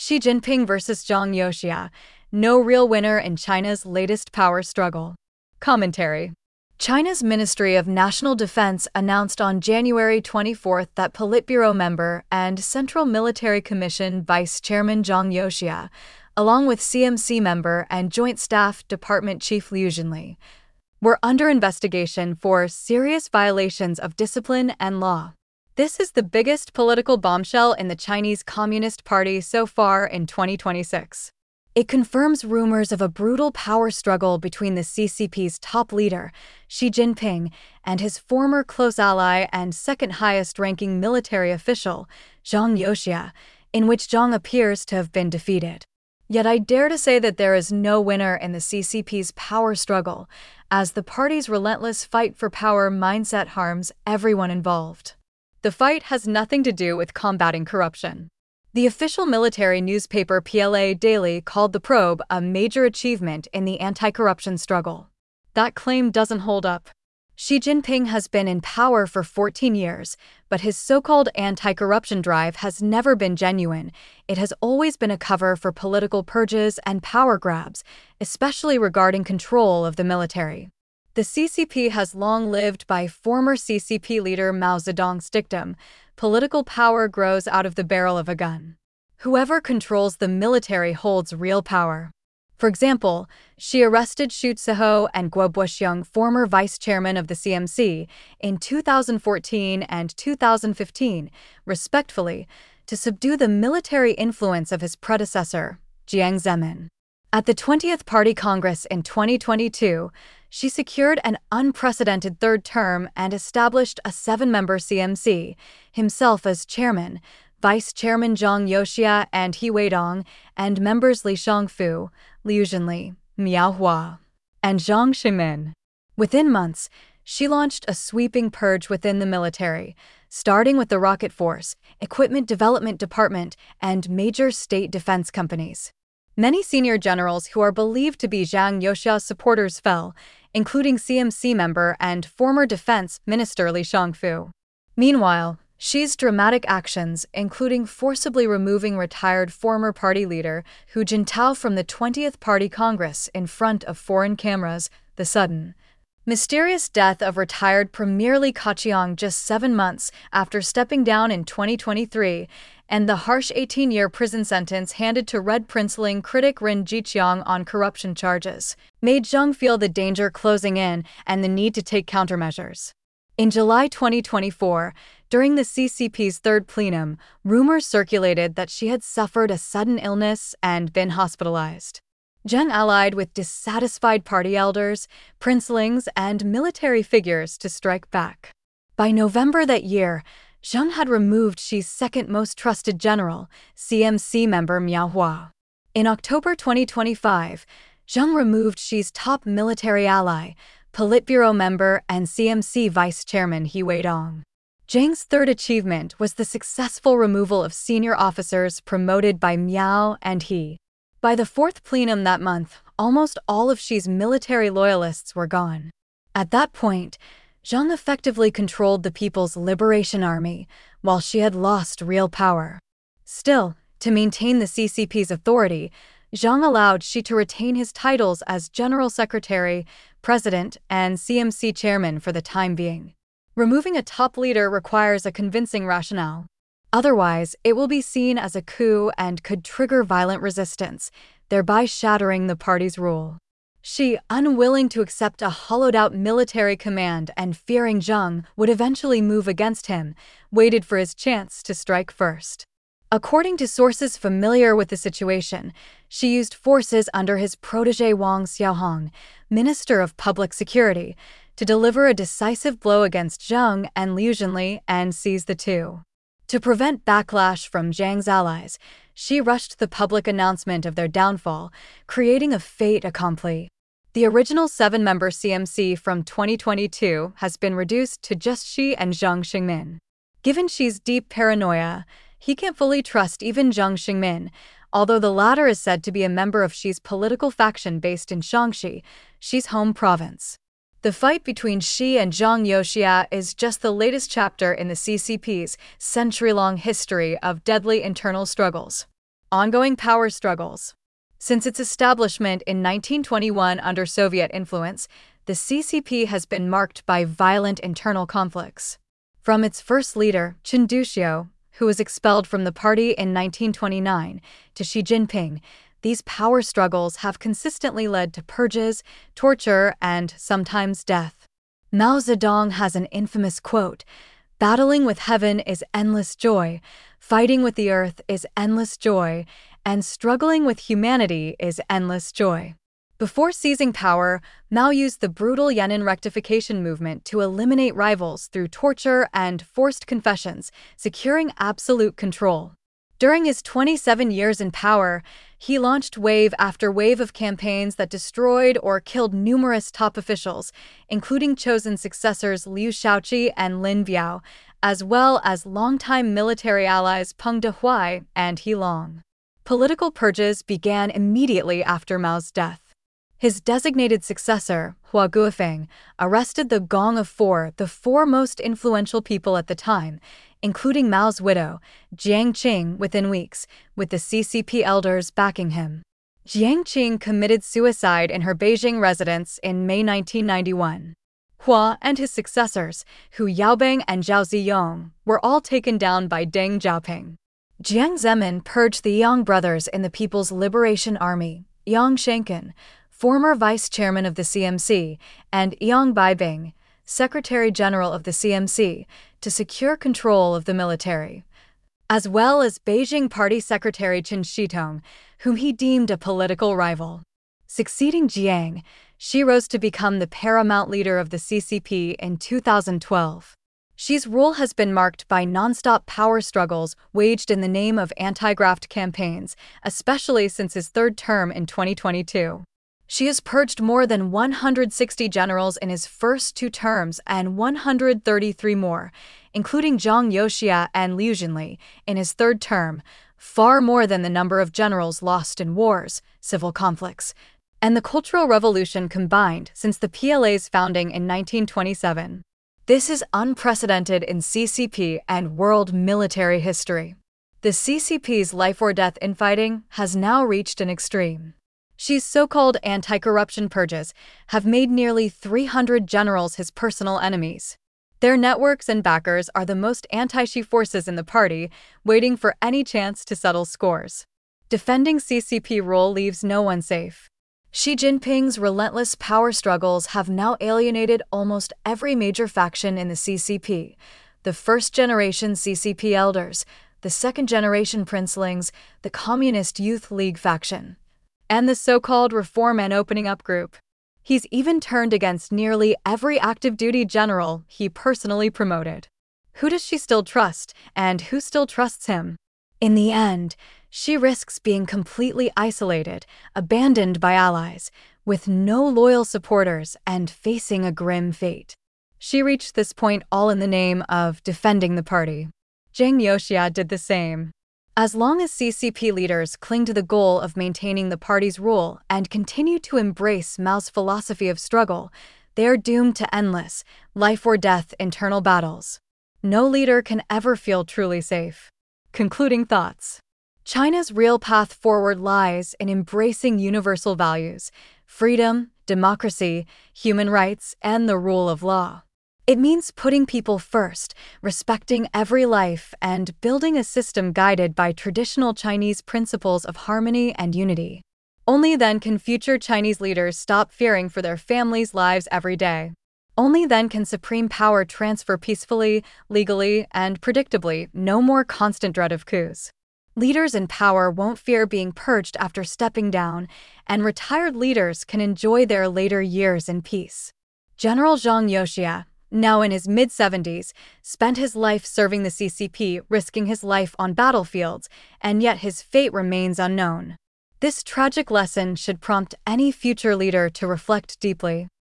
Xi Jinping versus Zhang Youxia. No real winner in China's latest power struggle. Commentary. China's Ministry of National Defense announced on January 24 that Politburo member and Central Military Commission Vice Chairman Zhang Youxia, along with CMC member and Joint Staff Department Chief Liu Zhenli, were under investigation for serious violations of discipline and law. This is the biggest political bombshell in the Chinese Communist Party so far in 2026. It confirms rumors of a brutal power struggle between the CCP's top leader, Xi Jinping, and his former close ally and second highest-ranking military official, Zhang Youxia, in which Zhang appears to have been defeated. Yet I dare to say that there is no winner in the CCP's power struggle, as the party's relentless fight for power mindset harms everyone involved. The fight has nothing to do with combating corruption. The official military newspaper PLA Daily called the probe a major achievement in the anti-corruption struggle. That claim doesn't hold up. Xi Jinping has been in power for 14 years, but his so-called anti-corruption drive has never been genuine. It has always been a cover for political purges and power grabs, especially regarding control of the military. The CCP has long lived by former CCP leader Mao Zedong's dictum, political power grows out of the barrel of a gun. Whoever controls the military holds real power. For example, Xi arrested Xu Ciho and Guo Boxiong, former vice chairman of the CMC, in 2014 and 2015, respectively, to subdue the military influence of his predecessor, Jiang Zemin. At the 20th Party Congress in 2022, Xi secured an unprecedented third term and established a 7-member CMC, himself as chairman, Vice Chairman Zhang Youxia and He Weidong, and members Li Shangfu, Liu Zhenli, Miao Hua, and Jiang Zemin. Within months, Xi launched a sweeping purge within the military, starting with the Rocket Force, Equipment Development Department, and major state defense companies. Many senior generals who are believed to be Zhang Youxia's supporters fell, including CMC member and former Defense Minister Li Shangfu. Meanwhile, Xi's dramatic actions, including forcibly removing retired former party leader Hu Jintao from the 20th Party Congress in front of foreign cameras, the sudden, mysterious death of retired Premier Li Keqiang just 7 months after stepping down in 2023, and the harsh 18-year prison sentence handed to Red Princeling critic Ren Jiqiang on corruption charges, made Zhang feel the danger closing in and the need to take countermeasures. In July 2024, during the CCP's third plenum, rumors circulated that she had suffered a sudden illness and been hospitalized. Zhang allied with dissatisfied party elders, princelings, and military figures to strike back. By November that year, Zhang had removed Xi's second most trusted general, CMC member Miao Hua. In October 2025, Zhang removed Xi's top military ally, Politburo member and CMC vice chairman He Weidong. Zhang's third achievement was the successful removal of senior officers promoted by Miao and He. By the fourth plenum that month, almost all of Xi's military loyalists were gone. At that point, Zhang effectively controlled the People's Liberation Army, while she had lost real power. Still, to maintain the CCP's authority, Zhang allowed Xi to retain his titles as General Secretary, President, and CMC Chairman for the time being. Removing a top leader requires a convincing rationale. Otherwise, it will be seen as a coup and could trigger violent resistance, thereby shattering the party's rule. Xi, unwilling to accept a hollowed-out military command and fearing Zhang would eventually move against him, waited for his chance to strike first. According to sources familiar with the situation, Xi used forces under his protégé Wang Xiaohong, Minister of Public Security, to deliver a decisive blow against Zhang and Liu Zhenli and seize the two. To prevent backlash from Zhang's allies, Xi rushed the public announcement of their downfall, creating a fait accompli. The original 7-member CMC from 2022 has been reduced to just Xi and Jiang Zemin. Given Xi's deep paranoia, he can't fully trust even Jiang Zemin, although the latter is said to be a member of Xi's political faction based in Shaanxi, Xi's home province. The fight between Xi and Zhang Youxia is just the latest chapter in the CCP's century-long history of deadly internal struggles. Ongoing power struggles. Since its establishment in 1921 under Soviet influence, the CCP has been marked by violent internal conflicts. From its first leader, Chen Duxiu, who was expelled from the party in 1929, to Xi Jinping, these power struggles have consistently led to purges, torture, and sometimes death. Mao Zedong has an infamous quote, "Battling with heaven is endless joy, fighting with the earth is endless joy, and struggling with humanity is endless joy." Before seizing power, Mao used the brutal Yan'an rectification movement to eliminate rivals through torture and forced confessions, securing absolute control. During his 27 years in power, he launched wave after wave of campaigns that destroyed or killed numerous top officials, including chosen successors Liu Shaoqi and Lin Biao, as well as longtime military allies Peng Dehuai and He Long. Political purges began immediately after Mao's death. His designated successor, Hua Guofeng, arrested the Gong of Four, the four most influential people at the time, including Mao's widow, Jiang Qing, within weeks, with the CCP elders backing him. Jiang Qing committed suicide in her Beijing residence in May 1991. Hua and his successors, Hu Yaobang and Zhao Ziyong, were all taken down by Deng Xiaoping. Jiang Zemin purged the Yang brothers in the People's Liberation Army, Yang Shenkin, former vice-chairman of the CMC, and Yang Baibing, secretary-general of the CMC, to secure control of the military, as well as Beijing Party Secretary Chen Shitong, whom he deemed a political rival. Succeeding Jiang, she rose to become the paramount leader of the CCP in 2012. Xi's rule has been marked by non-stop power struggles waged in the name of anti-graft campaigns, especially since his third term in 2022. Xi has purged more than 160 generals in his first 2 terms and 133 more, including Zhang Youxia and Liu Xunli, in his third term, far more than the number of generals lost in wars, civil conflicts, and the Cultural Revolution combined since the PLA's founding in 1927. This is unprecedented in CCP and world military history. The CCP's life-or-death infighting has now reached an extreme. Xi's so-called anti-corruption purges have made nearly 300 generals his personal enemies. Their networks and backers are the most anti-Xi forces in the party, waiting for any chance to settle scores. Defending CCP rule leaves no one safe. Xi Jinping's relentless power struggles have now alienated almost every major faction in the CCP: the first-generation CCP elders, the second-generation princelings, the Communist Youth League faction, and the so-called Reform and Opening Up group. He's even turned against nearly every active-duty general he personally promoted. Who does Xi still trust, and who still trusts him? In the end, Xi risks being completely isolated, abandoned by allies, with no loyal supporters, and facing a grim fate. Xi reached this point all in the name of defending the party. Zhang Youxia did the same. As long as CCP leaders cling to the goal of maintaining the party's rule and continue to embrace Mao's philosophy of struggle, they are doomed to endless, life-or-death internal battles. No leader can ever feel truly safe. Concluding thoughts. China's real path forward lies in embracing universal values: freedom, democracy, human rights, and the rule of law. It means putting people first, respecting every life, and building a system guided by traditional Chinese principles of harmony and unity. Only then can future Chinese leaders stop fearing for their families' lives every day. Only then can supreme power transfer peacefully, legally, and predictably, no more constant dread of coups. Leaders in power won't fear being purged after stepping down, and retired leaders can enjoy their later years in peace. General Zhang Youxia, now in his mid-70s, spent his life serving the CCP, risking his life on battlefields, and yet his fate remains unknown. This tragic lesson should prompt any future leader to reflect deeply.